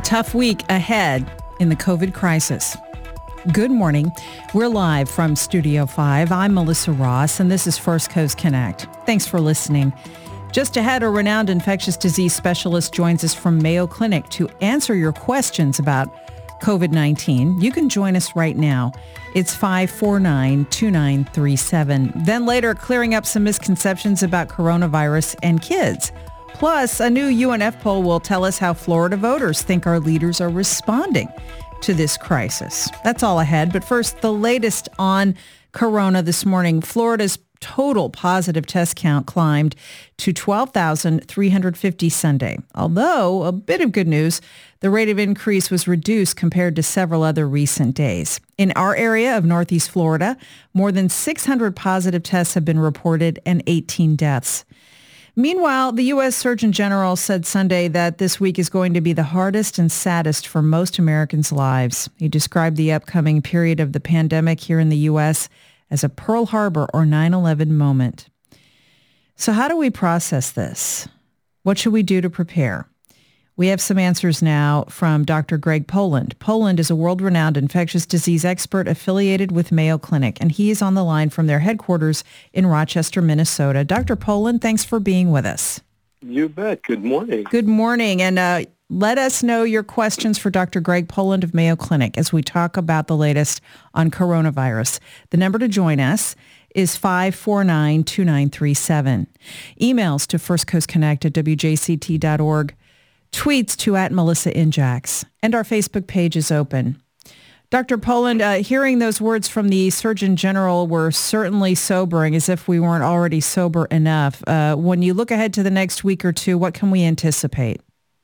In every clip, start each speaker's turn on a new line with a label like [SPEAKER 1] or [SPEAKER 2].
[SPEAKER 1] tough week ahead in the COVID crisis. Good morning. We're live from Studio 5. I'm Melissa Ross, and this is First Coast Connect. Thanks for listening. Just ahead, a renowned infectious disease specialist joins us from Mayo Clinic to answer your questions about COVID-19. You can join us right now. It's 549-2937. Then later, clearing up some misconceptions about coronavirus and kids. Plus, a new UNF poll will tell us how Florida voters think our leaders are responding to this crisis. That's all ahead. But first, the latest on corona this morning. Florida's total positive test count climbed to 12,350 Sunday. Although, a bit of good news, the rate of increase was reduced compared to several other recent days. In our area of Northeast Florida, more than 600 positive tests have been reported and 18 deaths. Meanwhile, the U.S. Surgeon General said Sunday that this week is going to be the hardest and saddest for most Americans' lives. He described the upcoming period of the pandemic here in the U.S. as a Pearl Harbor or 9/11 moment. So how do we process this? What should we do to prepare? We have some answers now from Dr. Greg Poland. Poland is a world-renowned infectious disease expert affiliated with Mayo Clinic, and he is on the line from their headquarters in Rochester, Minnesota. Dr. Poland, thanks for being with us.
[SPEAKER 2] You bet. Good morning.
[SPEAKER 1] Good morning. And let us know your questions for Dr. Greg Poland of Mayo Clinic as we talk about the latest on coronavirus. The number to join us is 549-2937. Emails to firstcoastconnect@wjct.org. Tweets to @MelissaInjax, and our Facebook page is open. Dr. Poland, hearing those words from the Surgeon General were certainly sobering, as if we weren't already sober enough. When you look ahead to the next week or two, what can we anticipate?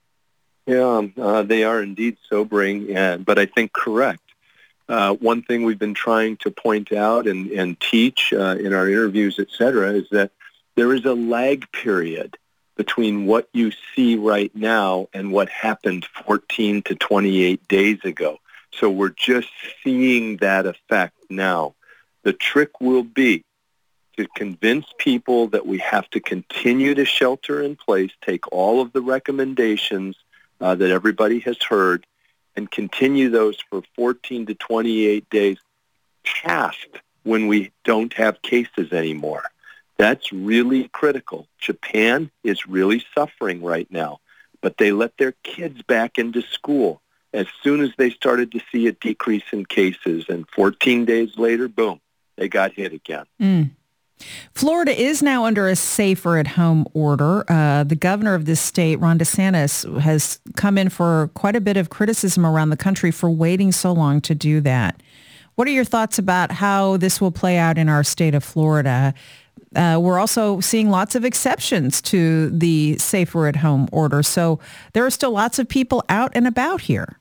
[SPEAKER 2] Yeah, they are indeed sobering, but I think correct. One thing we've been trying to point out and teach in our interviews, et cetera, is that there is a lag period between what you see right now and what happened 14 to 28 days ago. So we're just seeing that effect now. The trick will be to convince people that we have to continue to shelter in place, take all of the recommendations that everybody has heard, and continue those for 14 to 28 days past when we don't have cases anymore. That's really critical. Japan is really suffering right now, but they let their kids back into school as soon as they started to see a decrease in cases, and 14 days later, boom, they got hit again.
[SPEAKER 1] Florida is now under a safer at home order. The governor of this state, Ron DeSantis, has come in for quite a bit of criticism around the country for waiting so long to do that. What are your thoughts about how this will play out in our state of Florida? We're also seeing lots of exceptions to the safer at home order. So there are still lots of people out and about here.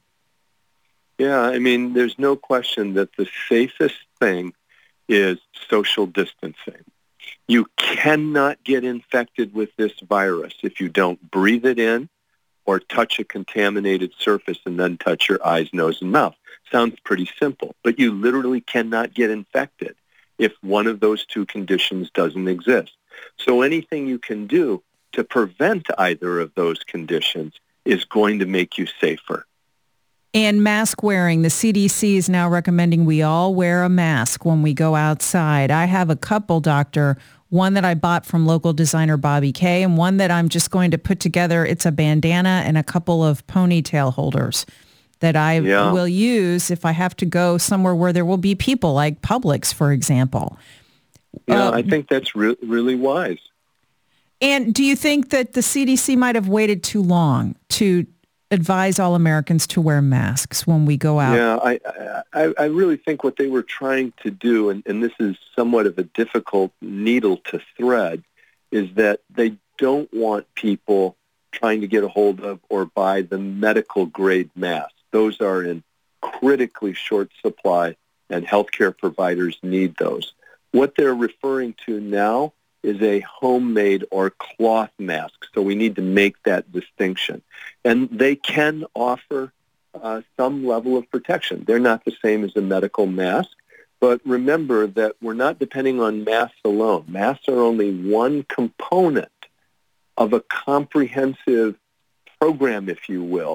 [SPEAKER 2] Yeah, I mean, there's no question that the safest thing is social distancing. You cannot get infected with this virus if you don't breathe it in or touch a contaminated surface and then touch your eyes, nose, and mouth. Sounds pretty simple, but you literally cannot get infected if one of those two conditions doesn't exist. So anything you can do to prevent either of those conditions is going to make you safer.
[SPEAKER 1] And mask wearing, the CDC is now recommending we all wear a mask when we go outside. I have a couple, doctor, one that I bought from local designer Bobby Kay and one that I'm just going to put together. It's a bandana and a couple of ponytail holders that I will use if I have to go somewhere where there will be people, like Publix, for example.
[SPEAKER 2] Yeah, I think that's really wise.
[SPEAKER 1] And do you think that the CDC might have waited too long to advise all Americans to wear masks when we go out?
[SPEAKER 2] Yeah, I really think what they were trying to do, and this is somewhat of a difficult needle to thread, is that they don't want people trying to get a hold of or buy the medical grade masks. Those are in critically short supply, and healthcare providers need those. What they're referring to now is a homemade or cloth mask, so we need to make that distinction. And they can offer some level of protection. They're not the same as a medical mask, but remember that we're not depending on masks alone. Masks are only one component of a comprehensive program, if you will,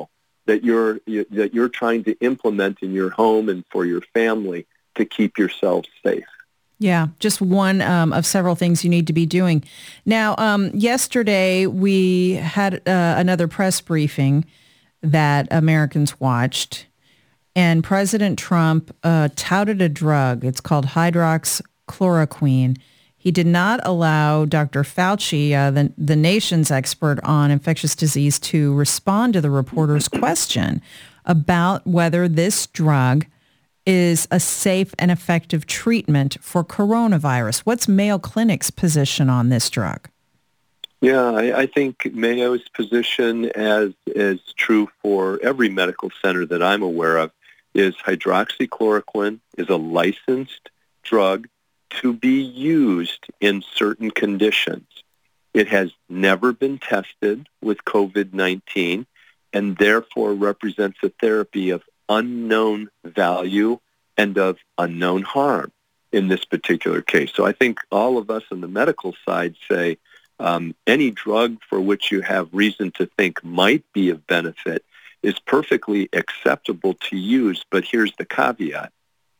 [SPEAKER 2] that you're trying to implement in your home and for your family to keep yourselves safe.
[SPEAKER 1] Yeah, just one of several things you need to be doing. Now, yesterday we had another press briefing that Americans watched, and President Trump touted a drug. It's called hydroxychloroquine. He did not allow Dr. Fauci, the nation's expert on infectious disease, to respond to the reporter's question about whether this drug is a safe and effective treatment for coronavirus. What's Mayo Clinic's position on this drug?
[SPEAKER 2] Yeah, I think Mayo's position, as is true for every medical center that I'm aware of, is hydroxychloroquine is a licensed drug to be used in certain conditions. It has never been tested with COVID-19 and therefore represents a therapy of unknown value and of unknown harm in this particular case. So I think all of us on the medical side say any drug for which you have reason to think might be of benefit is perfectly acceptable to use, but here's the caveat: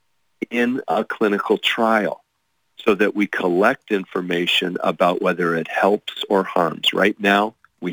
[SPEAKER 2] in a clinical trial, so that we collect information about whether it helps or harms. Right now, we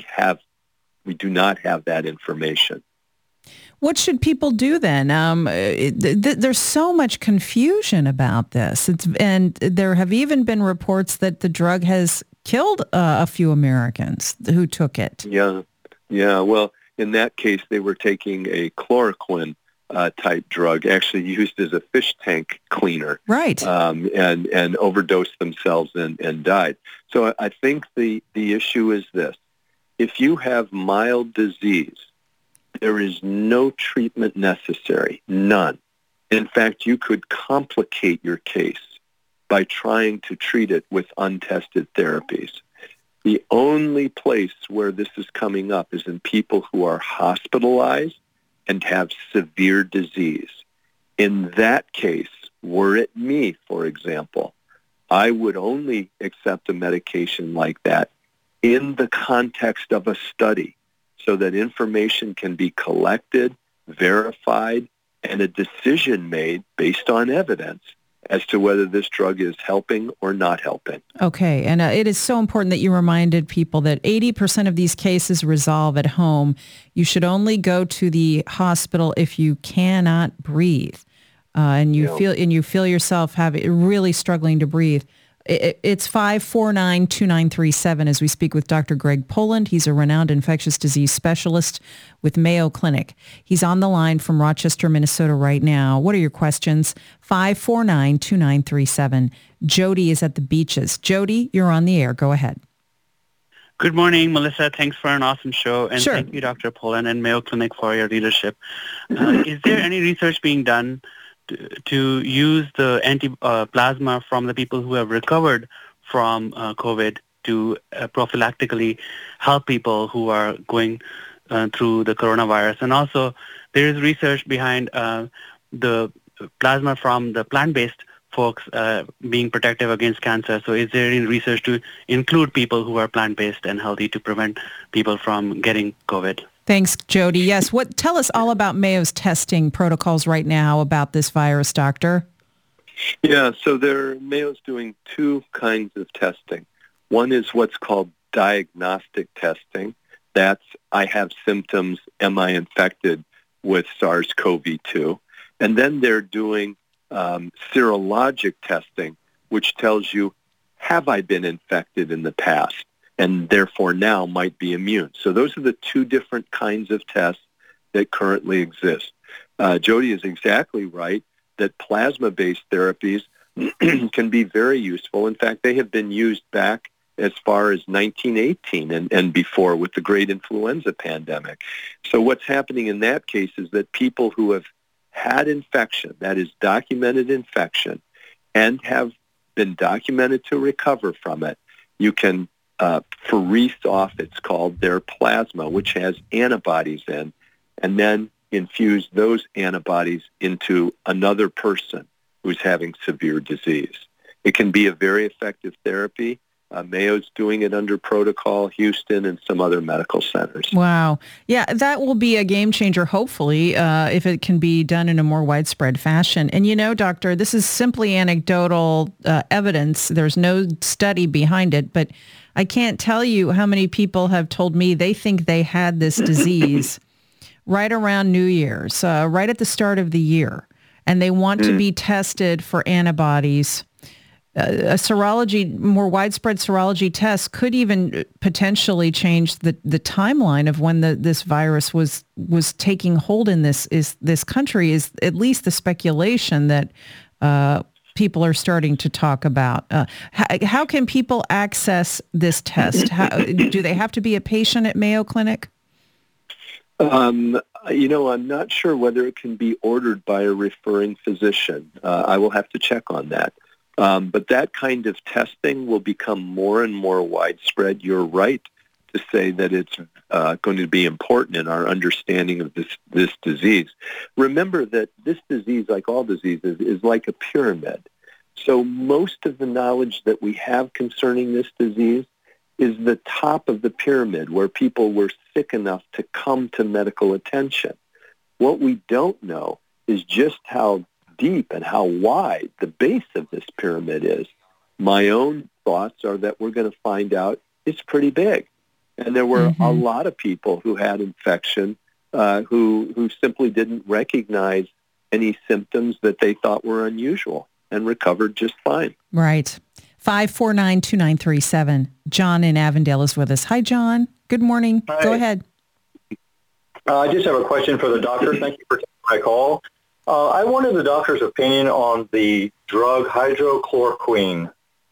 [SPEAKER 2] do not have that information.
[SPEAKER 1] What should people do then? There's so much confusion about this. And there have even been reports that the drug has killed a few Americans who took it.
[SPEAKER 2] Yeah. Well, in that case, they were taking a chloroquine type drug, actually used as a fish tank cleaner.
[SPEAKER 1] Right.
[SPEAKER 2] And overdosed themselves and died. So I think the issue is this. If you have mild disease, there is no treatment necessary, none. In fact, you could complicate your case by trying to treat it with untested therapies. The only place where this is coming up is in people who are hospitalized and have severe disease. In that case, were it me, for example, I would only accept a medication like that in the context of a study, so that information can be collected, verified, and a decision made based on evidence as to whether this drug is helping or not helping.
[SPEAKER 1] Okay, and it is so important that you reminded people that 80% of these cases resolve at home. You should only go to the hospital if you cannot breathe, and you feel yourself really struggling to breathe. It's 549-2937 as we speak with Dr. Greg Poland. He's a renowned infectious disease specialist with Mayo Clinic. He's on the line from Rochester, Minnesota right now. What are your questions? 549-2937. Jody is at the Beaches. Jody, you're on the air. Go ahead.
[SPEAKER 3] Good morning, Melissa. Thanks for an awesome show. And
[SPEAKER 1] Sure.
[SPEAKER 3] Thank you, Dr. Poland and Mayo Clinic, for your leadership. Is there any research being done to use the plasma from the people who have recovered from COVID to prophylactically help people who are going through the coronavirus? And also, there is research behind the plasma from the plant-based folks being protective against cancer. So is there any research to include people who are plant-based and healthy to prevent people from getting COVID?
[SPEAKER 1] Thanks, Jody. Yes. Tell us all about Mayo's testing protocols right now about this virus, Doctor.
[SPEAKER 2] Yeah, so Mayo's doing two kinds of testing. One is what's called diagnostic testing. That's, I have symptoms, am I infected with SARS-CoV-2? And then they're doing serologic testing, which tells you, have I been infected in the past? And therefore now might be immune. So those are the two different kinds of tests that currently exist. Jody is exactly right that plasma-based therapies can be very useful. In fact, they have been used back as far as 1918 and before with the great influenza pandemic. So what's happening in that case is that people who have had infection, that is documented infection, and have been documented to recover from it, you can pherese off, it's called, their plasma, which has antibodies in, and then infuse those antibodies into another person who's having severe disease. It can be a very effective therapy. Mayo's doing it under protocol, Houston, and some other medical centers.
[SPEAKER 1] Wow. Yeah, that will be a game changer, hopefully, if it can be done in a more widespread fashion. And Doctor, this is simply anecdotal evidence. There's no study behind it, but I can't tell you how many people have told me they think they had this disease right around New Year's, right at the start of the year, and they want to be tested for antibodies. A serology, more widespread serology test could even potentially change the timeline of when this virus was taking hold in this country, is at least the speculation that people are starting to talk about. How can people access this test? Do they have to be a patient at Mayo Clinic?
[SPEAKER 2] I'm not sure whether it can be ordered by a referring physician. I will have to check on that. But that kind of testing will become more and more widespread. You're right to say that it's going to be important in our understanding of this disease. Remember that this disease, like all diseases, is like a pyramid. So most of the knowledge that we have concerning this disease is the top of the pyramid, where people were sick enough to come to medical attention. What we don't know is just how deep and how wide the base of this pyramid is. My own thoughts are that we're going to find out it's pretty big. And there were a lot of people who had infection who simply didn't recognize any symptoms that they thought were unusual and recovered just fine.
[SPEAKER 1] Right. 549-2937. John in Avondale is with us. Hi, John. Good morning.
[SPEAKER 4] Hi.
[SPEAKER 1] Go ahead.
[SPEAKER 4] I just have a question for the doctor. Thank you for taking my call. I wanted the doctor's opinion on the drug hydrochloroquine.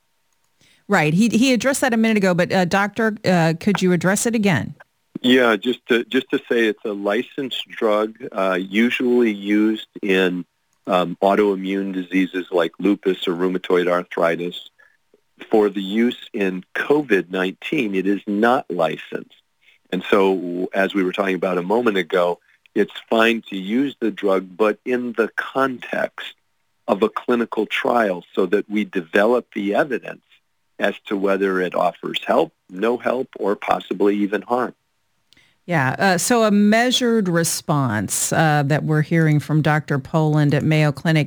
[SPEAKER 1] Right. He addressed that a minute ago, but doctor, could you address it again?
[SPEAKER 2] Yeah, just to say it's a licensed drug, usually used in autoimmune diseases like lupus or rheumatoid arthritis. For the use in COVID-19, it is not licensed. And so, as we were talking about a moment ago, it's fine to use the drug, but in the context of a clinical trial so that we develop the evidence as to whether it offers help, no help, or possibly even harm.
[SPEAKER 1] Yeah, so a measured response that we're hearing from Dr. Poland at Mayo Clinic.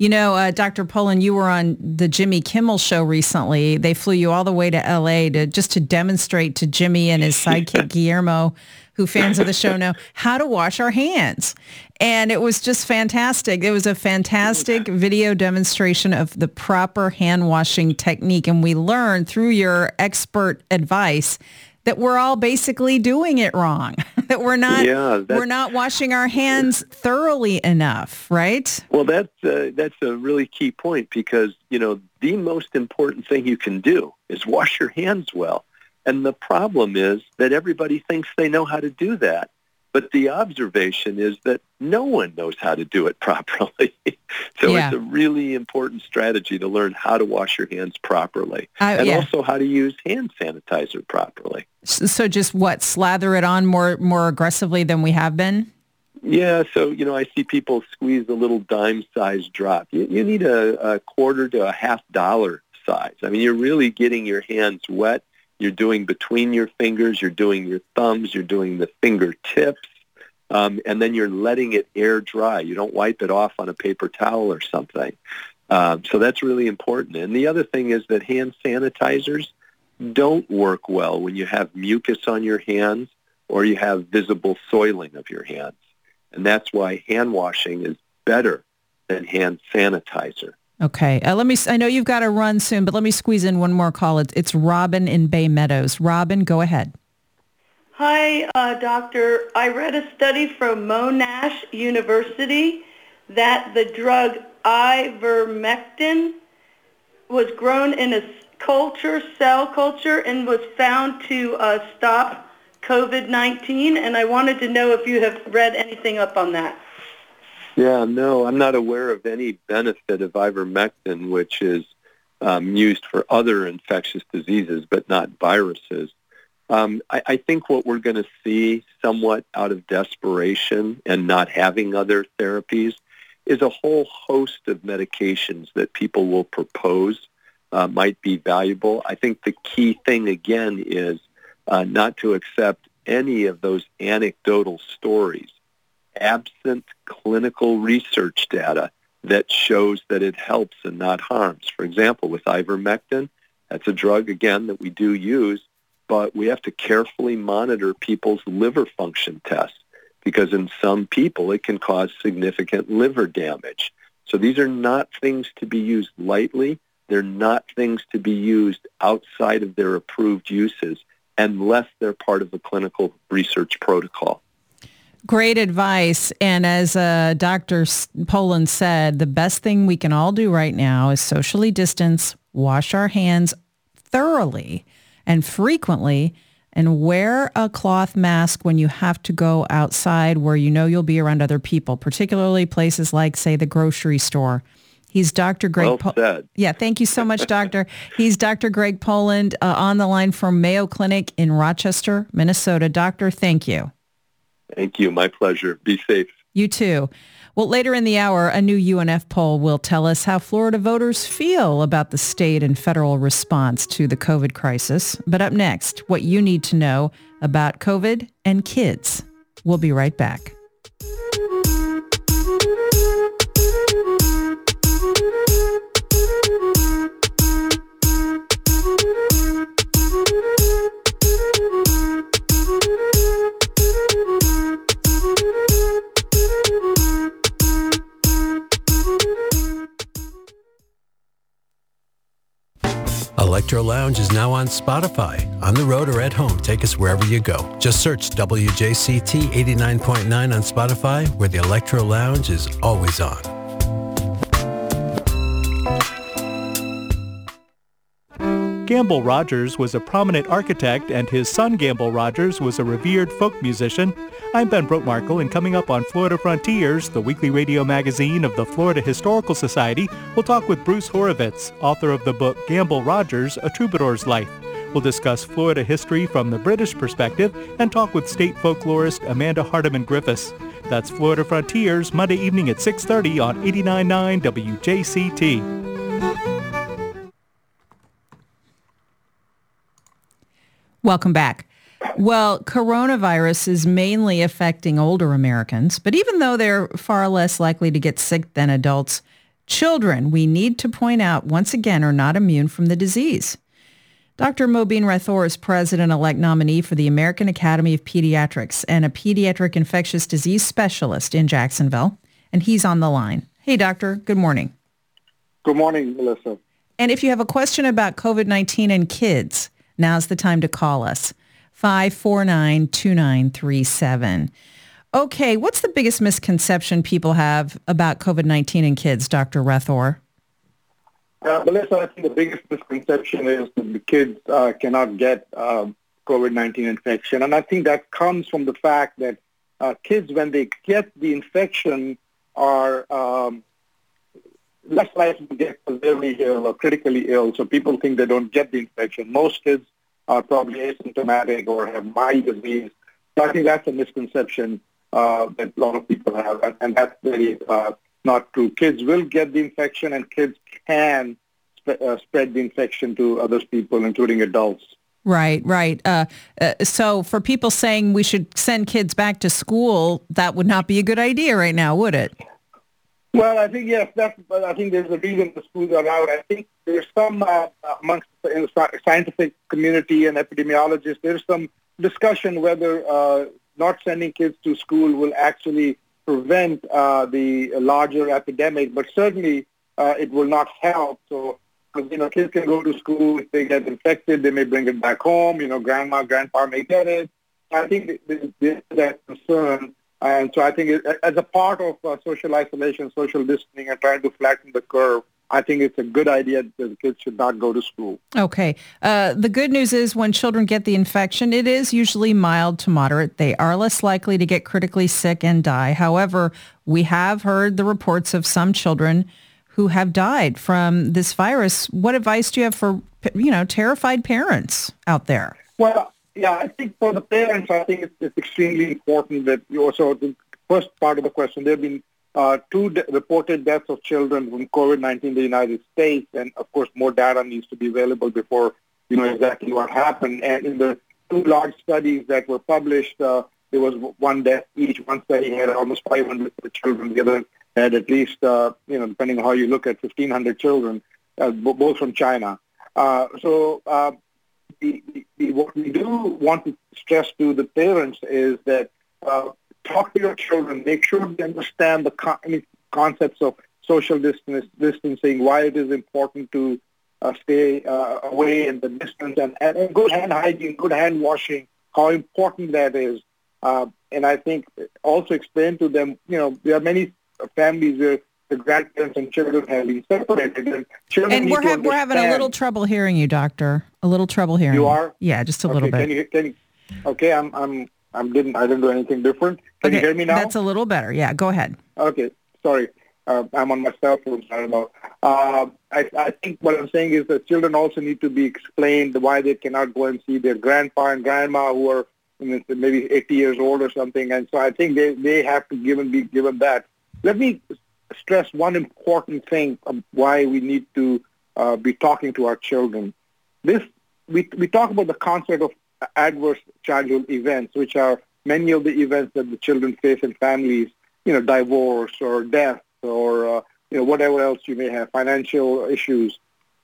[SPEAKER 1] Dr. Poland, you were on the Jimmy Kimmel show recently. They flew you all the way to L.A. to demonstrate to Jimmy and his sidekick Guillermo, who fans of the show know, how to wash our hands. And it was just fantastic. It was a fantastic video demonstration of the proper hand washing technique. And we learned through your expert advice that we're all basically doing it wrong, that we're not washing our hands thoroughly enough, right?
[SPEAKER 2] Well, that's a really key point, because, the most important thing you can do is wash your hands well. And the problem is that everybody thinks they know how to do that. But the observation is that no one knows how to do it properly. It's a really important strategy to learn how to wash your hands properly, and also how to use hand sanitizer properly.
[SPEAKER 1] So just slather it on more aggressively than we have been?
[SPEAKER 2] Yeah, so, I see people squeeze a little dime-sized drop. You need a quarter to a $50 size. I mean, you're really getting your hands wet. You're doing between your fingers, you're doing your thumbs, you're doing the fingertips, and then you're letting it air dry. You don't wipe it off on a paper towel or something. So that's really important. And the other thing is that hand sanitizers don't work well when you have mucus on your hands or you have visible soiling of your hands. And that's why hand washing is better than hand sanitizer.
[SPEAKER 1] Okay. I know you've got to run soon, but let me squeeze in one more call. It's Robin in Bay Meadows. Robin, go ahead.
[SPEAKER 5] Hi, doctor. I read a study from Monash University that the drug ivermectin was grown in a cell culture, and was found to stop COVID-19. And I wanted to know if you have read anything up on that.
[SPEAKER 2] Yeah, no, I'm not aware of any benefit of ivermectin, which is used for other infectious diseases, but not viruses. I think what we're going to see somewhat out of desperation and not having other therapies is a whole host of medications that people will propose might be valuable. I think the key thing, again, is not to accept any of those anecdotal stories, absent clinical research data that shows that it helps and not harms. For example, with ivermectin, that's a drug, again, that we do use, but we have to carefully monitor people's liver function tests because in some people it can cause significant liver damage. So these are not things to be used lightly. They're not things to be used outside of their approved uses unless they're part of a clinical research protocol.
[SPEAKER 1] Great advice. And as Dr. Poland said, the best thing we can all do right now is socially distance, wash our hands thoroughly and frequently, and wear a cloth mask when you have to go outside where you know you'll be around other people, particularly places like, say, the grocery store. He's Dr. Greg.
[SPEAKER 2] Well said.
[SPEAKER 1] Yeah, thank you so much, Doctor. He's Dr. Greg Poland on the line from Mayo Clinic in Rochester, Minnesota. Doctor, thank you.
[SPEAKER 2] Thank you. My pleasure. Be safe.
[SPEAKER 1] You too. Well, later in the hour, a new UNF poll will tell us how Florida voters feel about the state and federal response to the COVID crisis. But up next, what you need to know about COVID and kids. We'll be right back.
[SPEAKER 6] Electro Lounge is now on Spotify. On the road or at home, take us wherever you go. Just search WJCT 89.9 on Spotify, where the Electro Lounge is always on.
[SPEAKER 7] Gamble Rogers was a prominent architect, and his son Gamble Rogers was a revered folk musician. I'm Ben Brotmarkle, and coming up on Florida Frontiers, the weekly radio magazine of the Florida Historical Society, we'll talk with Bruce Horovitz, author of the book Gamble Rogers, A Troubadour's Life. We'll discuss Florida history from the British perspective and talk with state folklorist Amanda Hardiman Griffiths. That's Florida Frontiers, Monday evening at 6:30 on 89.9 WJCT.
[SPEAKER 1] Welcome back. Well, coronavirus is mainly affecting older Americans, but even though they're far less likely to get sick than adults, children, we need to point out once again, are not immune from the disease. Dr. Mobeen Rathore is president-elect nominee for the American Academy of Pediatrics and a pediatric infectious disease specialist in Jacksonville, and he's on the line. Hey, doctor, good morning.
[SPEAKER 8] Good morning, Melissa.
[SPEAKER 1] And if you have a question about COVID-19 and kids, now's the time to call us. 549-2937. Okay, what's the biggest misconception people have about COVID-19 and kids, Dr. Rathore?
[SPEAKER 8] Melissa, I think the biggest misconception is that the kids cannot get COVID-19 infection. And I think that comes from the fact that kids, when they get the infection, are less likely to get severely ill or critically ill. So people think they don't get the infection. Most kids are probably asymptomatic or have mild disease. So I think that's a misconception that a lot of people have, and that's very not true. Kids will get the infection, and kids can spread the infection to other people, including adults.
[SPEAKER 1] Right. So for people saying we should send kids back to school, that would not be a good idea right now, would it?
[SPEAKER 8] Well, I think, yes, I think there's a reason the schools are out. I think there's some, amongst the scientific community and epidemiologists, there's some discussion whether not sending kids to school will actually prevent the larger epidemic, but certainly it will not help. So, because, kids can go to school. If they get infected, they may bring it back home. Grandma, grandpa may get it. I think there's that concern. And so I think as a part of social isolation, social distancing, and trying to flatten the curve, I think it's a good idea that the kids should not go to school.
[SPEAKER 1] Okay. The good news is when children get the infection, it is usually mild to moderate. They are less likely to get critically sick and die. However, we have heard the reports of some children who have died from this virus. What advice do you have for, terrified parents out there?
[SPEAKER 8] Well, yeah, I think for the parents, I think it's extremely important that you also, the first part of the question, there have been 2 reported deaths of children from COVID-19 in the United States, and of course more data needs to be available before you know exactly what happened. And in the 2 large studies that were published, there was 1 death each. One study had almost 500 children. The other had at least, depending on how you look at 1,500 children, both from China. What we do want to stress to the parents is that talk to your children. Make sure they understand the concepts of social distancing, why it is important to stay away in the distance, and good hand hygiene, good hand washing, how important that is. And I think also explain to them, there are many families where the grandparents and children have been separated. And
[SPEAKER 1] we're having a little trouble hearing you, Doctor. A little trouble hearing you.
[SPEAKER 8] You are?
[SPEAKER 1] Yeah, just a little bit.
[SPEAKER 8] Can you, okay, I didn't do anything different. Can you hear me now?
[SPEAKER 1] That's a little better. Yeah, go ahead.
[SPEAKER 8] Okay, sorry. I'm on my cell phone. Sorry about. I think what I'm saying is that children also need to be explained why they cannot go and see their grandpa and grandma who are maybe 80 years old or something. And so I think they have to be given that. Let me stress one important thing of why we need to be talking to our children. We talk about the concept of adverse childhood events, which are many of the events that the children face in families, divorce or death or whatever else you may have, financial issues.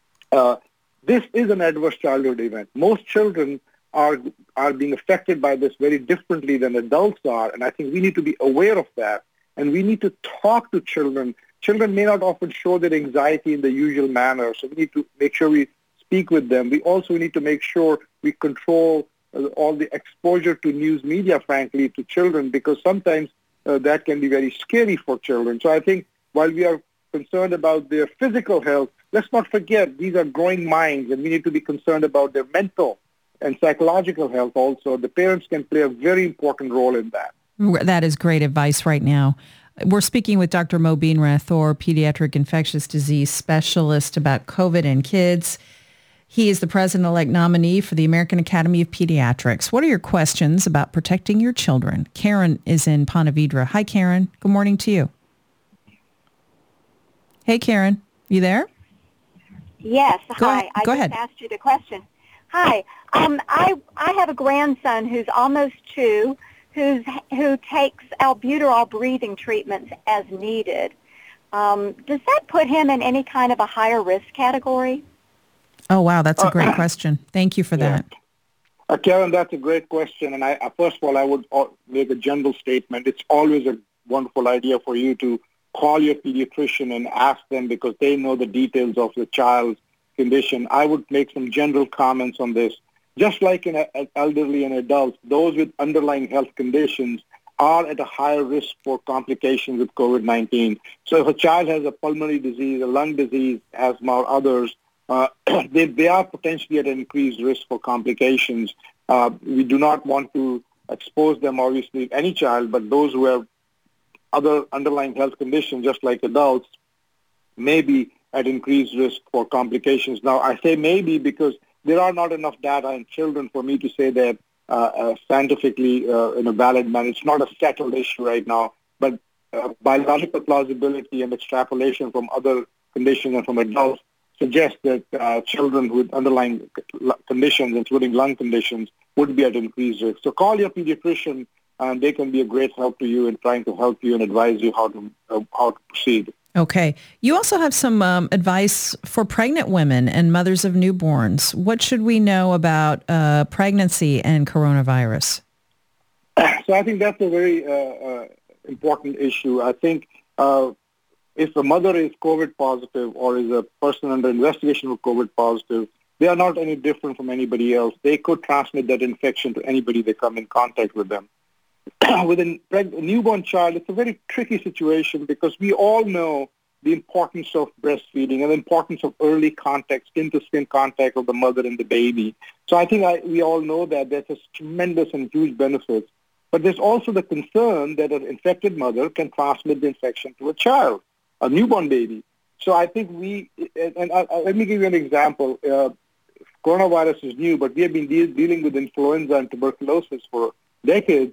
[SPEAKER 8] This is an adverse childhood event. Most children are being affected by this very differently than adults are, and I think we need to be aware of that, and we need to talk to children. Children may not often show their anxiety in the usual manner, so we need to make sure we speak with them. We also need to make sure we control all the exposure to news media, frankly, to children, because sometimes that can be very scary for children. So I think while we are concerned about their physical health, let's not forget these are growing minds, and we need to be concerned about their mental and psychological health also. The parents can play a very important role in that.
[SPEAKER 1] That is great advice right now. We're speaking with Dr. Mobeen Rathore, pediatric infectious disease specialist, about COVID in kids. He is the president-elect nominee for the American Academy of Pediatrics. What are your questions about protecting your children? Karen is in Ponte Vedra. Hi, Karen. Good morning to you. Hey, Karen. You there?
[SPEAKER 9] Yes. Hi.
[SPEAKER 1] Go ahead.
[SPEAKER 9] I just asked you the question. Hi. I have a grandson who's almost 2, who takes albuterol breathing treatments as needed. Does that put him in any kind of a higher risk category?
[SPEAKER 1] Oh, wow. That's a great question. Thank you for that.
[SPEAKER 8] Karen, that's a great question. And first of all, I would make a general statement. It's always a wonderful idea for you to call your pediatrician and ask them, because they know the details of the child's condition. I would make some general comments on this. Just like in elderly and adults, those with underlying health conditions are at a higher risk for complications with COVID-19. So if a child has a pulmonary disease, a lung disease, asthma, or others, they are potentially at an increased risk for complications. We do not want to expose them, obviously, any child, but those who have other underlying health conditions, just like adults, may be at increased risk for complications. Now, I say maybe because there are not enough data in children for me to say that scientifically in a valid manner. It's not a settled issue right now, but biological plausibility and extrapolation from other conditions and from adults suggest that children with underlying conditions, including lung conditions, would be at increased risk. So call your pediatrician, and they can be a great help to you in trying to help you and advise you how to proceed.
[SPEAKER 1] Okay. You also have some advice for pregnant women and mothers of newborns. What should we know about pregnancy and coronavirus?
[SPEAKER 8] So I think that's a very important issue. I think if a mother is COVID positive or is a person under investigation for COVID positive, they are not any different from anybody else. They could transmit that infection to anybody they come in contact with them. With a newborn child, it's a very tricky situation because we all know the importance of breastfeeding and the importance of early contact, skin-to-skin contact of the mother and the baby. So I think we all know that there's a tremendous and huge benefits. But there's also the concern that an infected mother can transmit the infection to a child, a newborn baby. So I think let me give you an example. Coronavirus is new, but we have been dealing with influenza and tuberculosis for decades.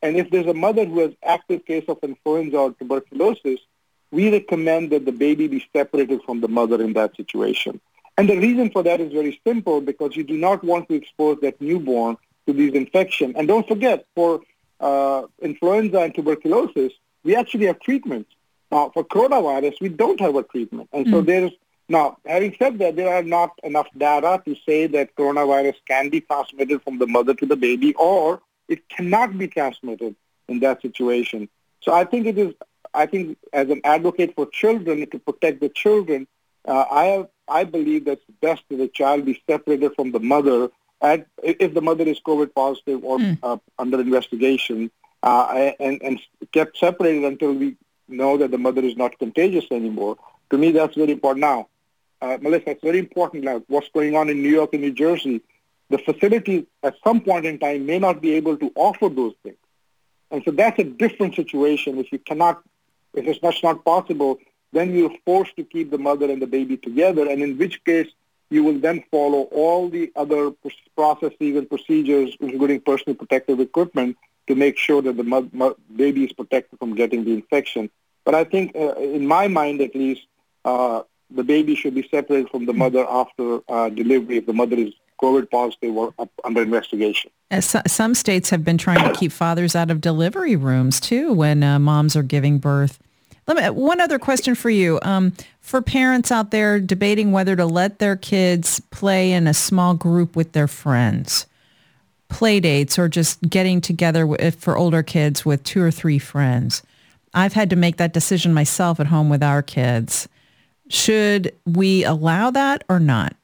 [SPEAKER 8] And if there's a mother who has active case of influenza or tuberculosis, we recommend that the baby be separated from the mother in that situation. And the reason for that is very simple, because you do not want to expose that newborn to these infections. And don't forget, for influenza and tuberculosis, we actually have treatments. Now, for coronavirus, we don't have a treatment. And so now, having said that, there are not enough data to say that coronavirus can be transmitted from the mother to the baby, or it cannot be transmitted in that situation. So I think as an advocate for children, to protect the children, I believe that it's best that the child be separated from the mother, if the mother is COVID positive or under investigation, and kept separated until we know that the mother is not contagious anymore. To me, that's very important. Now, Melissa, it's very important now what's going on in New York and New Jersey. The facility at some point in time may not be able to offer those things. And so that's a different situation. If it's not possible, then you're forced to keep the mother and the baby together, and in which case you will then follow all the other processes and procedures, including personal protective equipment, to make sure that the baby is protected from getting the infection. But I think, in my mind at least, the baby should be separated from the mother after delivery if the mother is COVID positive or under investigation.
[SPEAKER 1] Some states have been trying to keep fathers out of delivery rooms, too, when moms are giving birth. One other question for you. For parents out there debating whether to let their kids play in a small group with their friends, play dates, or just getting together for older kids with 2 or 3 friends. I've had to make that decision myself at home with our kids. Should we allow that or not?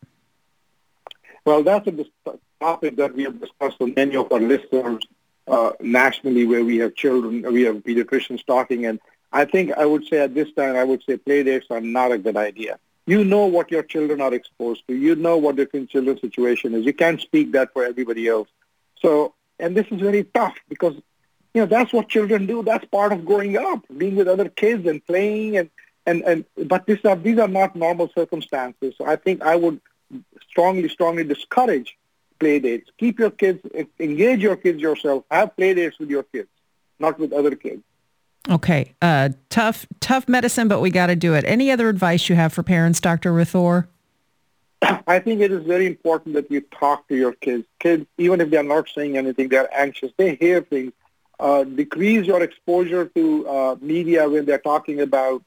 [SPEAKER 8] Well, that's a topic that we have discussed with many of our listeners nationally, where we have children, we have pediatricians talking, and I think I would say at this time, play dates are not a good idea. You know what your children are exposed to. You know what your children's situation is. You can't speak that for everybody else. So, and this is very tough because, that's what children do. That's part of growing up, being with other kids and playing. But these are not normal circumstances. So I think I would strongly discourage play dates. Keep your kids, engage your kids yourself. Have play dates with your kids, not with other kids.
[SPEAKER 1] Okay. Tough medicine, but we got to do it. Any other advice you have for parents, Dr. Rathore?
[SPEAKER 8] I think it is very important that you talk to your kids. Kids, even if they're not saying anything, they're anxious. They hear things. Decrease your exposure to media when they're talking about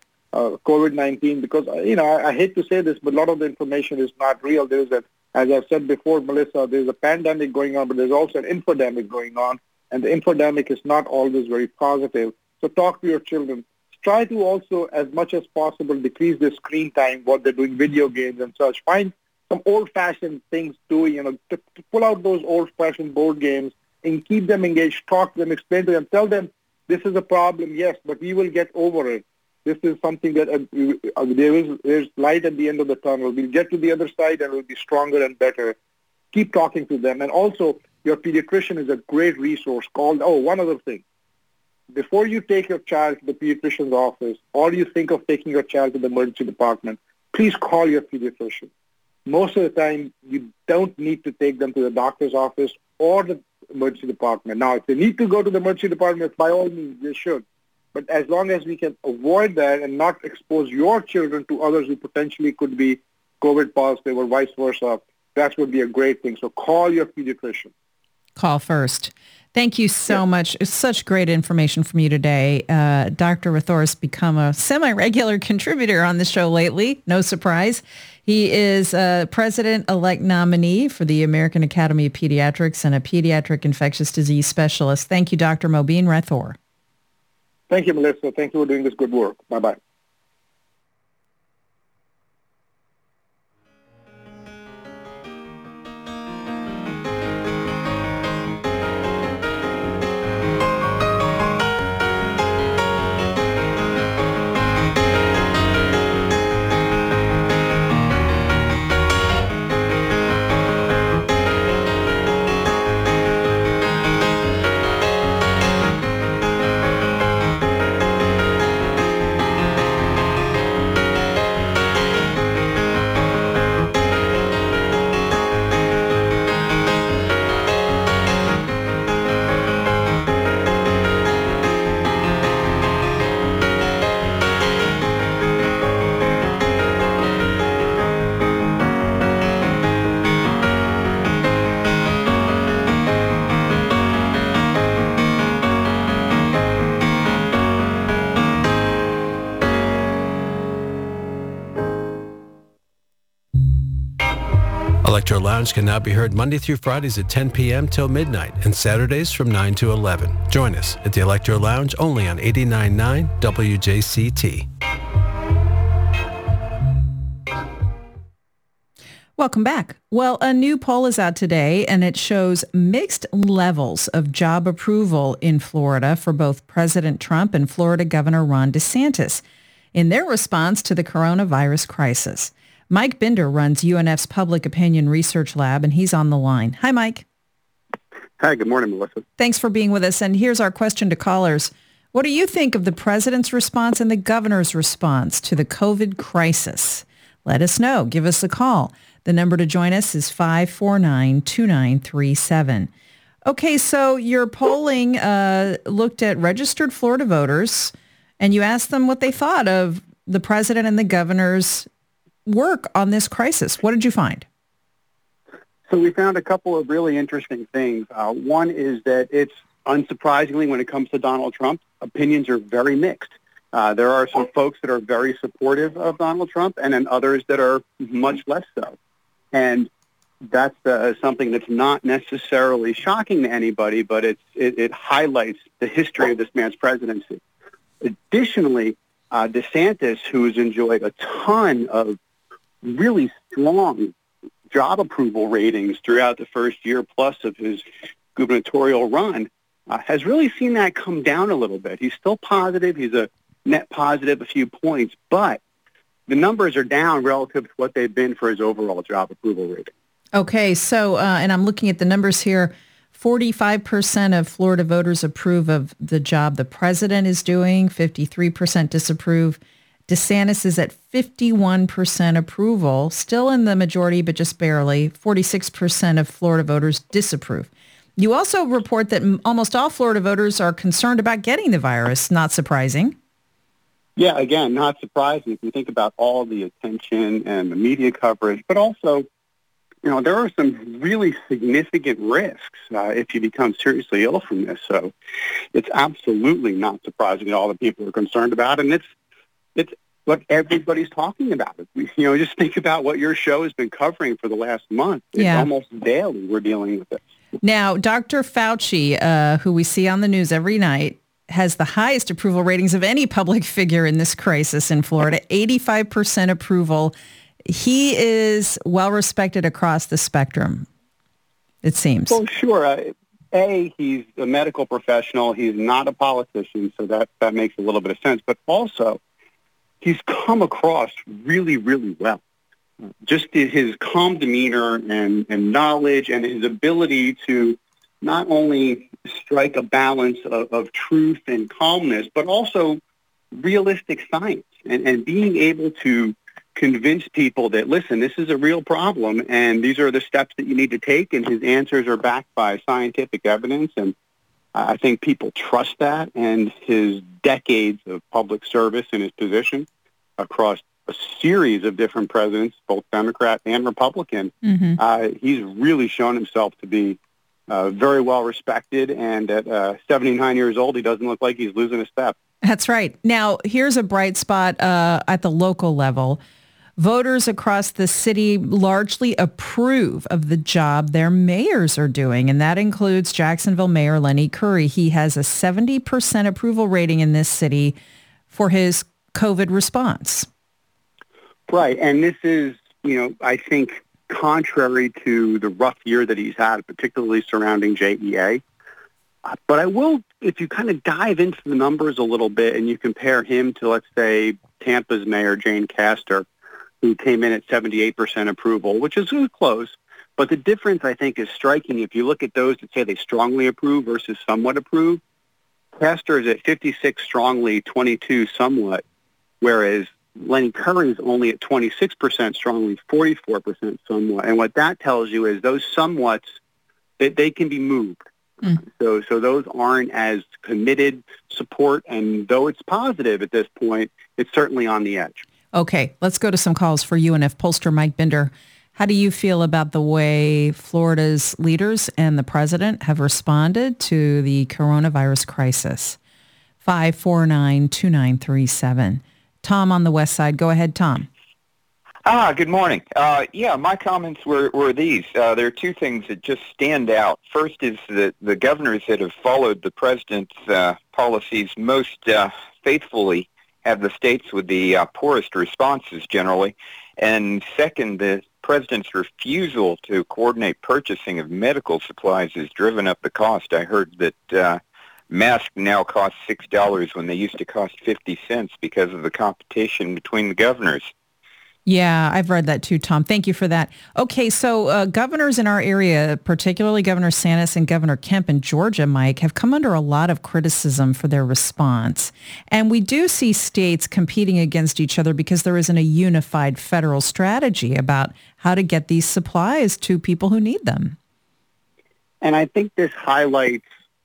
[SPEAKER 8] COVID-19 because, I hate to say this, but a lot of the information is not real. As I've said before, Melissa, there's a pandemic going on, but there's also an infodemic going on. And the infodemic is not always very positive. So talk to your children. Try to also, as much as possible, decrease their screen time, what they're doing, video games and such. Find some old-fashioned things to pull out those old-fashioned board games and keep them engaged. Talk to them, explain to them, tell them this is a problem, yes, but we will get over it. This is something that there's light at the end of the tunnel. We'll get to the other side and we'll be stronger and better. Keep talking to them. And also, your pediatrician is a great resource. One other thing. Before you take your child to the pediatrician's office or you think of taking your child to the emergency department, please call your pediatrician. Most of the time, you don't need to take them to the doctor's office or the emergency department. Now, if they need to go to the emergency department, by all means, they should. But as long as we can avoid that and not expose your children to others who potentially could be COVID positive or vice versa, that would be a great thing. So call your pediatrician.
[SPEAKER 1] Call first. Thank you so much. It's such great information from you today. Dr. Rathore has become a semi-regular contributor on the show lately. No surprise. He is a president-elect nominee for the American Academy of Pediatrics and a pediatric infectious disease specialist. Thank you, Dr. Mobeen Rathore.
[SPEAKER 8] Thank you, Melissa. Thank you for doing this good work. Bye-bye.
[SPEAKER 6] Electro Lounge can now be heard Monday through Fridays at 10 p.m. till midnight and Saturdays from 9 to 11. Join us at the Electro Lounge only on 89.9 WJCT.
[SPEAKER 1] Welcome back. Well, a new poll is out today, and it shows mixed levels of job approval in Florida for both President Trump and Florida Governor Ron DeSantis in their response to the coronavirus crisis. Mike Binder runs UNF's Public Opinion Research Lab, and he's on the line. Hi, Mike.
[SPEAKER 10] Hi, good morning, Melissa.
[SPEAKER 1] Thanks for being with us. And here's our question to callers. What do you think of the president's response and the governor's response to the COVID crisis? Let us know. Give us a call. The number to join us is 549-2937. Okay, so your polling looked at registered Florida voters, and you asked them what they thought of the president and the governor's work on this crisis. What did you find?
[SPEAKER 10] So we found a couple of really interesting things. One is that it's unsurprisingly, when it comes to Donald Trump, opinions are very mixed. There are some folks that are very supportive of Donald Trump and then others that are much less so. And that's something that's not necessarily shocking to anybody, but it highlights the history of this man's presidency. Additionally, DeSantis, who has enjoyed a ton of really strong job approval ratings throughout the first year plus of his gubernatorial run, has really seen that come down a little bit. He's still positive. He's a net positive a few points, but the numbers are down relative to what they've been for his overall job approval rating.
[SPEAKER 1] Okay, so, and I'm looking at the numbers here, 45% of Florida voters approve of the job the president is doing, 53% disapprove. DeSantis is at 51% approval, still in the majority, but just barely. 46% of Florida voters disapprove. You also report that almost all Florida voters are concerned about getting the virus. Not surprising.
[SPEAKER 10] Yeah, again, not surprising if you think about all the attention and the media coverage, but also, there are some really significant risks if you become seriously ill from this. So it's absolutely not surprising that all the people are concerned about it, and it's what everybody's talking about. Just think about what your show has been covering for the last month. It's almost daily we're dealing with this.
[SPEAKER 1] Now, Dr. Fauci, who we see on the news every night, has the highest approval ratings of any public figure in this crisis in Florida, 85% approval. He is well respected across the spectrum, it seems.
[SPEAKER 10] Well, sure. He's a medical professional. He's not a politician, so that makes a little bit of sense. But also, he's come across really, really well. Just his calm demeanor and knowledge and his ability to not only strike a balance of truth and calmness, but also realistic science and being able to convince people that, listen, this is a real problem and these are the steps that you need to take, and his answers are backed by scientific evidence. And I think people trust that, and his decades of public service in his position across a series of different presidents, both Democrat and Republican, he's really shown himself to be very well respected, and at 79 years old, he doesn't look like he's losing a step.
[SPEAKER 1] That's right. Now, here's a bright spot at the local level. Voters across the city largely approve of the job their mayors are doing, and that includes Jacksonville Mayor Lenny Curry. He has a 70% approval rating in this city for his COVID response.
[SPEAKER 10] Right, and this is, I think, contrary to the rough year that he's had, particularly surrounding JEA. But I will, if you kind of dive into the numbers a little bit and you compare him to, let's say, Tampa's Mayor Jane Castor, who came in at 78% approval, which is close. But the difference, I think, is striking. If you look at those that say they strongly approve versus somewhat approve, Castor is at 56 strongly, 22 somewhat, whereas Lenny Curry is only at 26% strongly, 44% somewhat. And what that tells you is those somewhats, they can be moved. So those aren't as committed support, and though it's positive at this point, it's certainly on the edge.
[SPEAKER 1] Okay, let's go to some calls for UNF pollster Mike Binder. How do you feel about the way Florida's leaders and the president have responded to the coronavirus crisis? 549-2937. Tom on the west side. Go ahead, Tom.
[SPEAKER 11] Good morning. My comments were these. There are two things that just stand out. First is that the governors that have followed the president's policies most faithfully have the states with the poorest responses generally. And second, the president's refusal to coordinate purchasing of medical supplies has driven up the cost. I heard that masks now cost $6 when they used to cost 50 cents because of the competition between the governors.
[SPEAKER 1] Yeah, I've read that too, Tom. Thank you for that. Okay, so governors in our area, particularly Governor Sanders and Governor Kemp in Georgia, Mike, have come under a lot of criticism for their response. And we do see states competing against each other because there isn't a unified federal strategy about how to get these supplies to people who need them.
[SPEAKER 10] And I think this highlights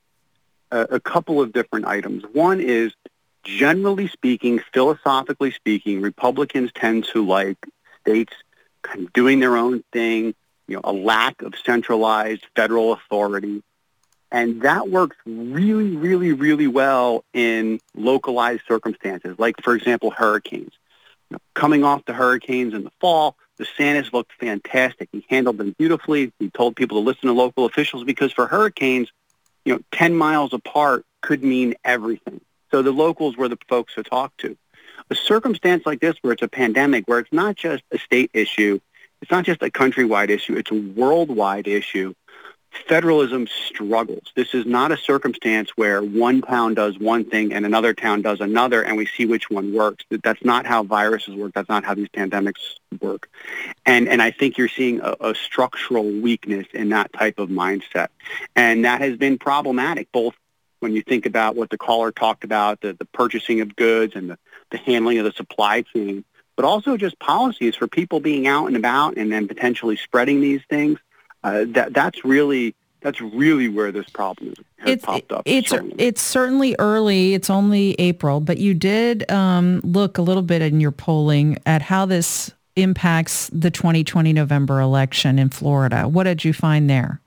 [SPEAKER 10] a couple of different items. One is, generally speaking, philosophically speaking, Republicans tend to like states kind of doing their own thing, a lack of centralized federal authority. And that works really, really, really well in localized circumstances, like, for example, hurricanes. Coming off the hurricanes in the fall, DeSantis looked fantastic. He handled them beautifully. He told people to listen to local officials because for hurricanes, 10 miles apart could mean everything. So the locals were the folks to talk to. A circumstance like this where it's a pandemic, where it's not just a state issue, it's not just a countrywide issue, it's a worldwide issue, federalism struggles. This is not a circumstance where one town does one thing and another town does another and we see which one works. That's not how viruses work. That's not how these pandemics work. And I think you're seeing a structural weakness in that type of mindset. And that has been problematic, both when you think about what the caller talked about, the purchasing of goods and the handling of the supply chain, but also just policies for people being out and about and then potentially spreading these things. That's really where this problem has popped up.
[SPEAKER 1] It's certainly early. It's only April, but you did look a little bit in your polling at how this impacts the 2020 November election in Florida. What did you find there?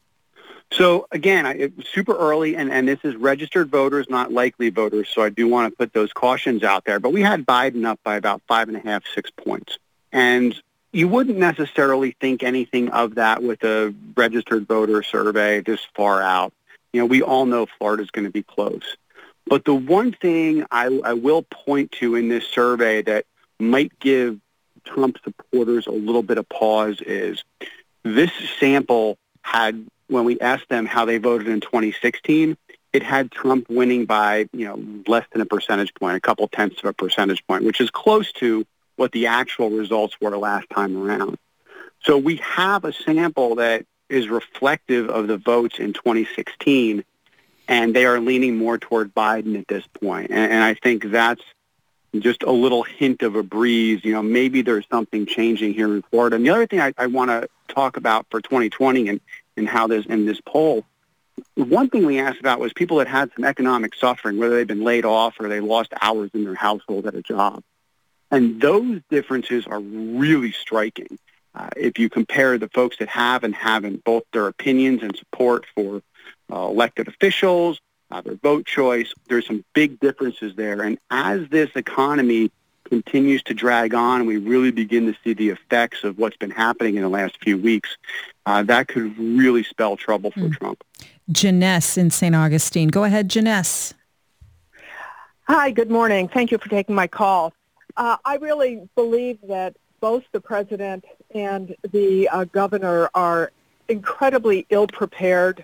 [SPEAKER 10] So again, it was super early, and this is registered voters, not likely voters, so I do want to put those cautions out there. But we had Biden up by about 5.5, 6 points. And you wouldn't necessarily think anything of that with a registered voter survey this far out. We all know Florida's going to be close. But the one thing I will point to in this survey that might give Trump supporters a little bit of pause is this sample had, when we asked them how they voted in 2016, it had Trump winning by, less than a percentage point, a couple tenths of a percentage point, which is close to what the actual results were last time around. So we have a sample that is reflective of the votes in 2016, and they are leaning more toward Biden at this point. And I think that's just a little hint of a breeze. Maybe there's something changing here in Florida. And the other thing I want to talk about for 2020 and how there's in this poll, one thing we asked about was people that had some economic suffering, whether they've been laid off or they lost hours in their household at a job. And those differences are really striking. If you compare the folks that have and haven't, both their opinions and support for elected officials, their vote choice, there's some big differences there. And as this economy continues to drag on, we really begin to see the effects of what's been happening in the last few weeks. That could really spell trouble for Trump.
[SPEAKER 1] Janess in St. Augustine. Go ahead, Janess.
[SPEAKER 12] Hi, good morning. Thank you for taking my call. I really believe that both the president and the governor are incredibly ill-prepared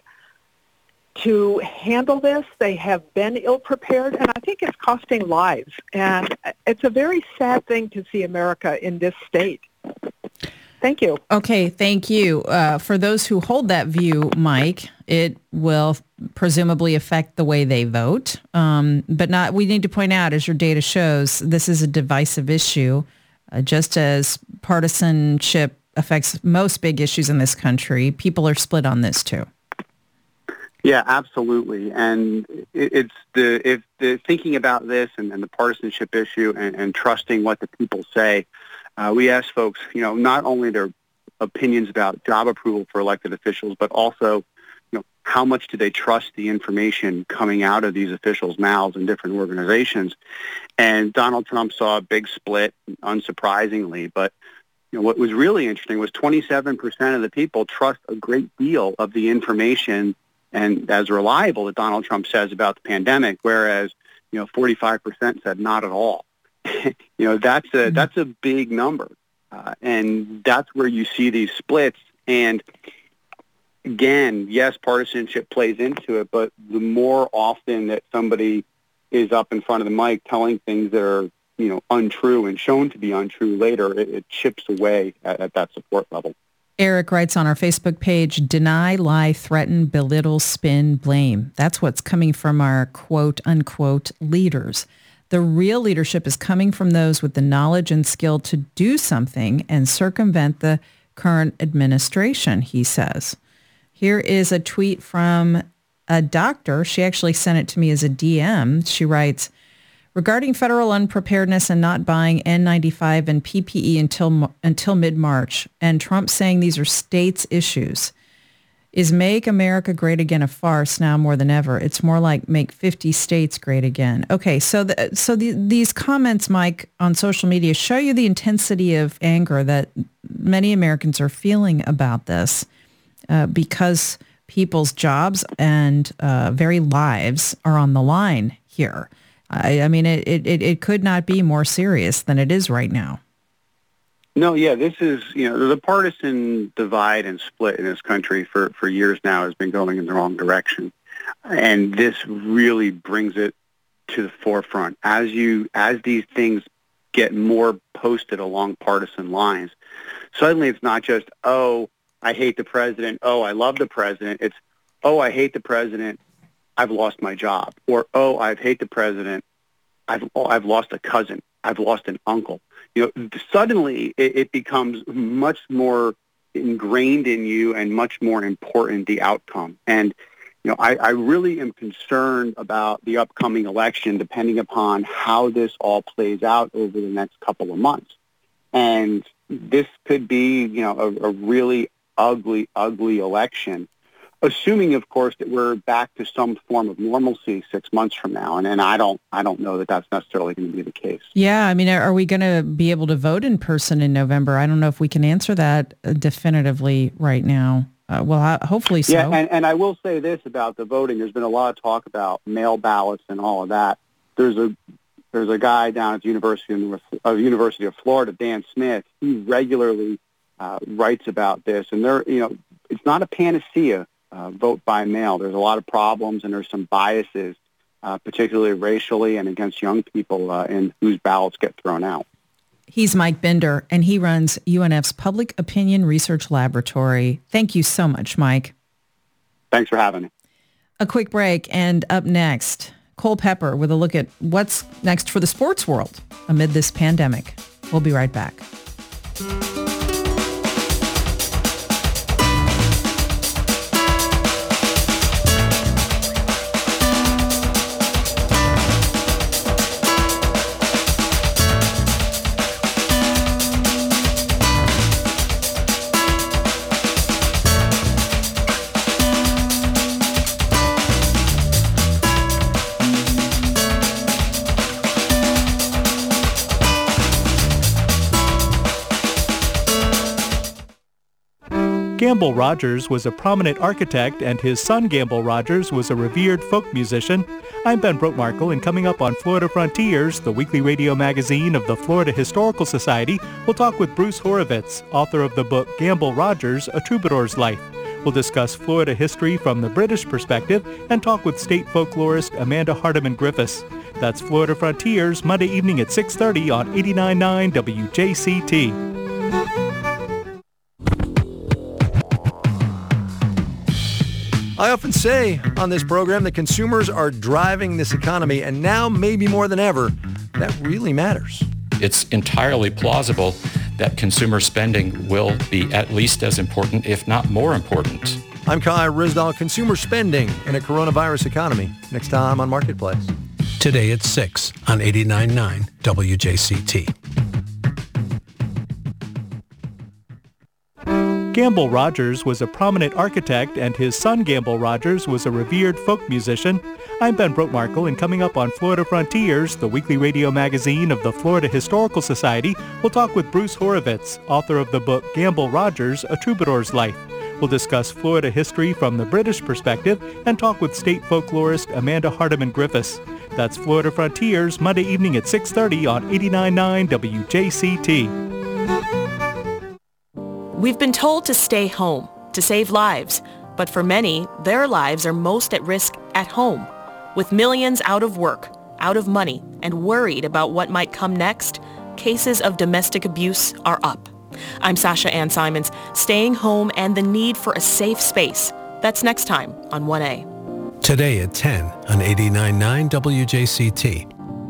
[SPEAKER 12] to handle this. They have been ill-prepared, and I think it's costing lives. And it's a very sad thing to see America in this state. Thank you.
[SPEAKER 1] Okay, thank you. For those who hold that view, Mike, it will presumably affect the way they vote. But not. We need to point out, as your data shows, this is a divisive issue, just as partisanship affects most big issues in this country. People are split on this too.
[SPEAKER 10] Yeah, absolutely. And if the thinking about this and the partisanship issue and trusting what the people say, we ask folks, not only their opinions about job approval for elected officials, but also, how much do they trust the information coming out of these officials' mouths in different organizations? And Donald Trump saw a big split, unsurprisingly. But what was really interesting was 27% of the people trust a great deal of the information and as reliable that Donald Trump says about the pandemic, whereas 45% said not at all. That's a big number, and that's where you see these splits. And again, yes, partisanship plays into it, but the more often that somebody is up in front of the mic telling things that are untrue and shown to be untrue later, it chips away at that support level.
[SPEAKER 1] Eric writes on our Facebook page, deny, lie, threaten, belittle, spin, blame. That's what's coming from our quote unquote leaders. The real leadership is coming from those with the knowledge and skill to do something and circumvent the current administration, he says. Here is a tweet from a doctor. She actually sent it to me as a DM. She writes, regarding federal unpreparedness and not buying N95 and PPE until mid-March, and Trump saying these are states' issues, is Make America Great Again a farce now more than ever? It's more like make 50 states great again. Okay, so these comments, Mike, on social media show you the intensity of anger that many Americans are feeling about this because people's jobs and very lives are on the line here. I mean, it could not be more serious than it is right now.
[SPEAKER 10] No, yeah, this is, the partisan divide and split in this country for years now has been going in the wrong direction. And this really brings it to the forefront. As these things get more posted along partisan lines, suddenly it's not just, oh, I hate the president, oh, I love the president. It's, oh, I hate the president, I've lost my job. Or, oh, I hate the president, I've lost a cousin, I've lost an uncle. Suddenly it becomes much more ingrained in you and much more important, the outcome. And, I really am concerned about the upcoming election depending upon how this all plays out over the next couple of months. And this could be, a really ugly election, assuming, of course, that we're back to some form of normalcy 6 months from now. And I don't know that that's necessarily going to be the case.
[SPEAKER 1] Yeah, I mean, are we going to be able to vote in person in November? I don't know if we can answer that definitively right now. Well, hopefully so.
[SPEAKER 10] Yeah, and I will say this about the voting. There's been a lot of talk about mail ballots and all of that. There's a guy down at the University of Florida, Dan Smith. He regularly writes about this, and it's not a panacea. Vote by mail. There's a lot of problems, and there's some biases, particularly racially and against young people in whose ballots get thrown out.
[SPEAKER 1] He's Mike Bender, and he runs UNF's Public Opinion Research Laboratory. Thank you so much, Mike.
[SPEAKER 10] Thanks for having me.
[SPEAKER 1] A quick break, and up next, Cole Pepper with a look at what's next for the sports world amid this pandemic. We'll be right back.
[SPEAKER 7] Gamble Rogers was a prominent architect, and his son Gamble Rogers was a revered folk musician. I'm Ben Brotmarkle, and coming up on Florida Frontiers, the weekly radio magazine of the Florida Historical Society, we'll talk with Bruce Horovitz, author of the book Gamble Rogers, A Troubadour's Life. We'll discuss Florida history from the British perspective and talk with state folklorist Amanda Hardiman Griffiths. That's Florida Frontiers, Monday evening at 6:30 on 89.9 WJCT.
[SPEAKER 13] I often say on this program that consumers are driving this economy, and now maybe more than ever, that really matters.
[SPEAKER 14] It's entirely plausible that consumer spending will be at least as important, if not more important.
[SPEAKER 13] I'm Kai Ryssdal. Consumer spending in a coronavirus economy. Next time on Marketplace.
[SPEAKER 6] Today at 6 on 89.9 WJCT.
[SPEAKER 7] Gamble Rogers was a prominent architect, and his son Gamble Rogers was a revered folk musician. I'm Ben Brotemarkle, and coming up on Florida Frontiers, the weekly radio magazine of the Florida Historical Society, we'll talk with Bruce Horovitz, author of the book Gamble Rogers, A Troubadour's Life. We'll discuss Florida history from the British perspective and talk with state folklorist Amanda Hardiman Griffiths. That's Florida Frontiers, Monday evening at 6:30 on 89.9 WJCT.
[SPEAKER 15] We've been told to stay home, to save lives. But for many, their lives are most at risk at home. With millions out of work, out of money, and worried about what might come next, cases of domestic abuse are up. I'm Sasha Ann Simons. Staying home and the need for a safe space. That's next time on 1A.
[SPEAKER 6] Today at 10 on 89.9 WJCT.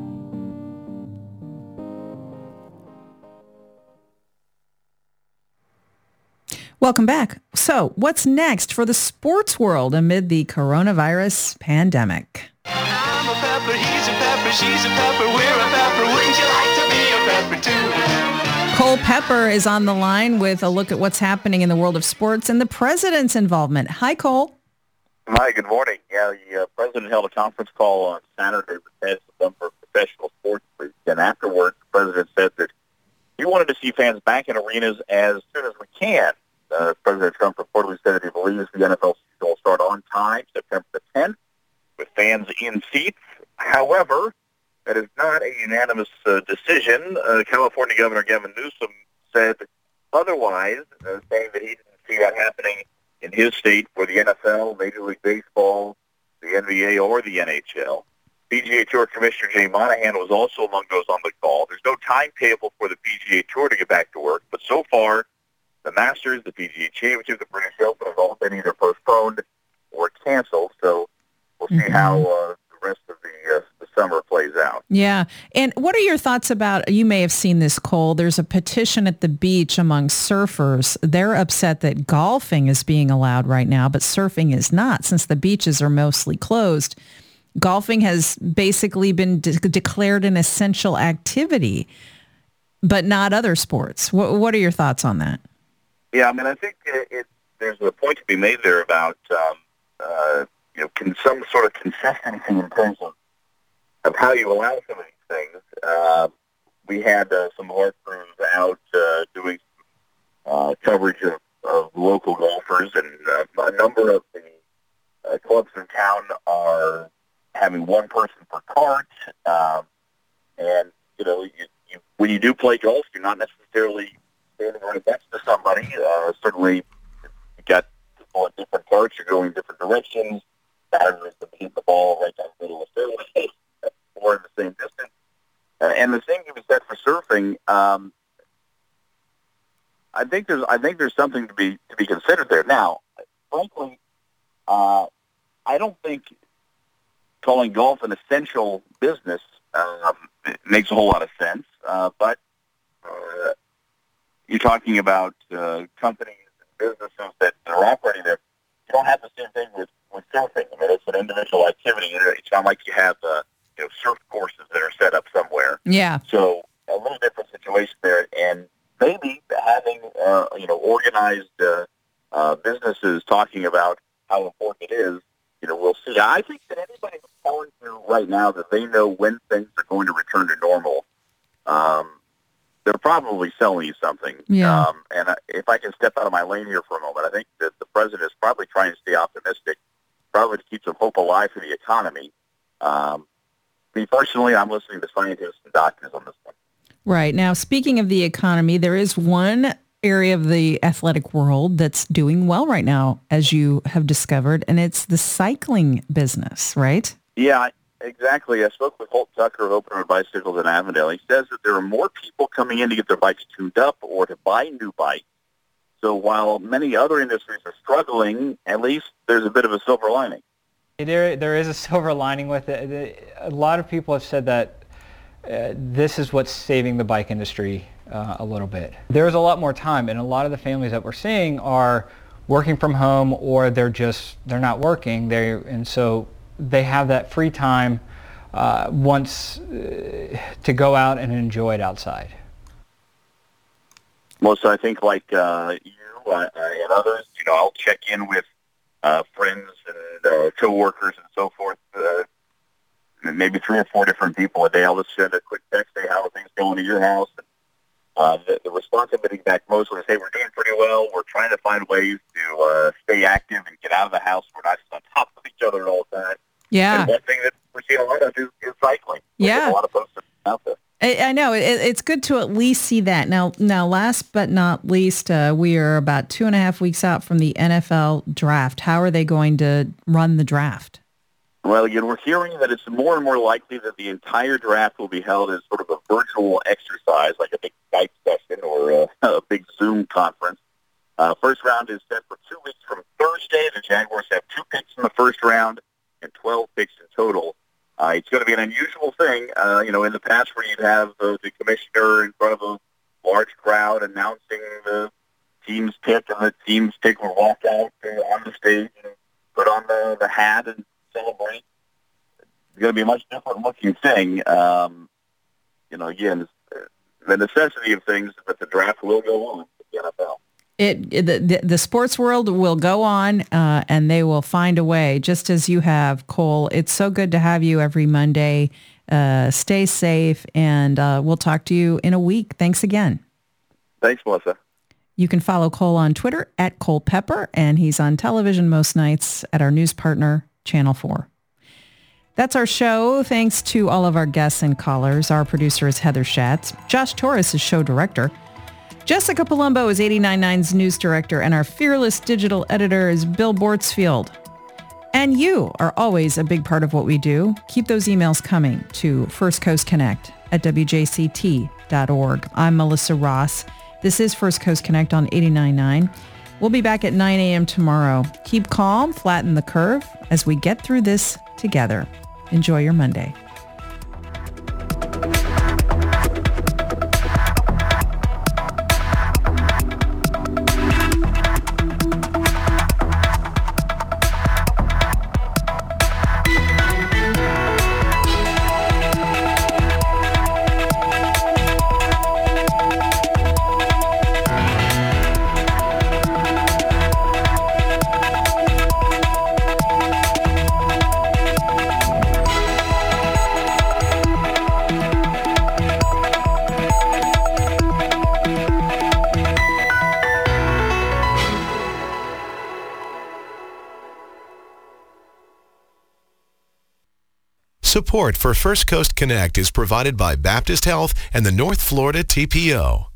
[SPEAKER 1] Welcome back. So, what's next for the sports world amid the coronavirus pandemic?
[SPEAKER 16] I'm a pepper, he's a pepper, she's a pepper, we're a pepper. Wouldn't you like to be a pepper too?
[SPEAKER 1] Cole Pepper is on the line with a look at what's happening in the world of sports and the president's involvement. Hi, Cole.
[SPEAKER 17] Hi, good morning. Yeah, the president held a conference call on Saturday with heads of a number of professional sports leagues, and afterwards, the president said that he wanted to see fans back in arenas as soon as we can. President Trump reportedly said that he believes the NFL season will start on time, September the 10th, with fans in seats. However, that is not a unanimous decision. California Governor Gavin Newsom said otherwise, saying that he didn't see that happening in his state for the NFL, Major League Baseball, the NBA, or the NHL. PGA Tour Commissioner Jay Monahan was also among those on the call. There's no timetable for the PGA Tour to get back to work, but so far, the Masters, the PGA Championship, the British Open have all been either postponed or canceled. So we'll see how the rest of the summer plays out.
[SPEAKER 1] Yeah. And what are your thoughts about, you may have seen this, Cole, there's a petition at the beach among surfers. They're upset that golfing is being allowed right now, but surfing is not, since the beaches are mostly closed. Golfing has basically been declared an essential activity, but not other sports. What are your thoughts on that?
[SPEAKER 17] Yeah, I mean, I think there's a point to be made there about, some sort of consistency in terms of how you allow some of these things. We had some of our crews out doing coverage of local golfers, and a number of the clubs in town are having one person per cart. And, when you do play golf, you're not necessarily standing right next to somebody. Certainly, you got people at different parts. You're going different directions. Batters to hit the ball right down the middle of the fairway, or in the same distance. And the same can be said for surfing. I think there's something to be considered there. Now, frankly, I don't think calling golf an essential business makes a whole lot of sense. But you're talking about companies and businesses that are operating there. You don't have the same thing with surfing. I mean, it's an individual activity. It's not like you have surf courses that are set up somewhere.
[SPEAKER 1] Yeah.
[SPEAKER 17] So a little different situation there, and maybe having organized businesses talking about how important it is. We'll see. I think that anybody who's calling through right now that they know when things are going to return to normal, they're probably selling you something.
[SPEAKER 1] Yeah.
[SPEAKER 17] And if I can step out of my lane here for a moment, I think that the president is probably trying to stay optimistic, probably to keep some hope alive for the economy. Me personally, I'm listening to scientists and doctors on this one.
[SPEAKER 1] Right. Now, speaking of the economy, there is one area of the athletic world that's doing well right now, as you have discovered, and it's the cycling business, right?
[SPEAKER 17] Yeah, exactly. I spoke with Holt Tucker of Open Road Bicycles in Avondale. He says that there are more people coming in to get their bikes tuned up or to buy new bikes. So while many other industries are struggling, at least there's a bit of a silver lining.
[SPEAKER 18] There is a silver lining with it. A lot of people have said that this is what's saving the bike industry a little bit. There's a lot more time, and a lot of the families that we're seeing are working from home, or they're not working. And so they have that free time once to go out and enjoy it outside.
[SPEAKER 17] Well, so I think like you and others. I'll check in with friends and coworkers and so forth. Maybe 3 or 4 different people a day. I'll just send a quick text, say, how are things going at your house? The response I've been getting back mostly is, hey, we're doing pretty well. We're trying to find ways to stay active and get out of the house. We're not just on top of each other all the time.
[SPEAKER 1] Yeah.
[SPEAKER 17] And one thing that we're seeing a lot of is cycling.
[SPEAKER 1] Yeah.
[SPEAKER 17] There's a lot of folks out there.
[SPEAKER 1] I know. It's good to at least see that. Now, last but not least, we are about 2.5 weeks out from the NFL draft. How are they going to run the draft?
[SPEAKER 17] Well, again, we're hearing that it's more and more likely that the entire draft will be held as sort of a virtual exercise, like a big Skype session or a big Zoom conference. First round is set for 2 weeks from Thursday. The Jaguars have 2 picks in the first round and 12 picks in total. It's going to be an unusual thing, in the past where you'd have the commissioner in front of a large crowd announcing the team's pick, and the team's pick would walk out on the stage and put on the hat and celebrate. It's going to be a much different looking thing. Again, the necessity of things is that the draft will go on with the NFL.
[SPEAKER 1] The sports world will go on, and they will find a way, just as you have, Cole. It's so good to have you every Monday. Stay safe, and we'll talk to you in a week. Thanks again.
[SPEAKER 17] Thanks, Melissa.
[SPEAKER 1] You can follow Cole on Twitter at Cole Pepper, and he's on television most nights at our news partner, Channel 4. That's our show. Thanks to all of our guests and callers. Our producer is Heather Schatz. Josh Torres is show director. Jessica Palumbo is 89.9's news director, and our fearless digital editor is Bill Bortzfield. And you are always a big part of what we do. Keep those emails coming to firstcoastconnect@wjct.org. I'm Melissa Ross. This is First Coast Connect on 89.9. We'll be back at 9 a.m. tomorrow. Keep calm, flatten the curve as we get through this together. Enjoy your Monday.
[SPEAKER 19] Support for First Coast Connect is provided by Baptist Health and the North Florida TPO.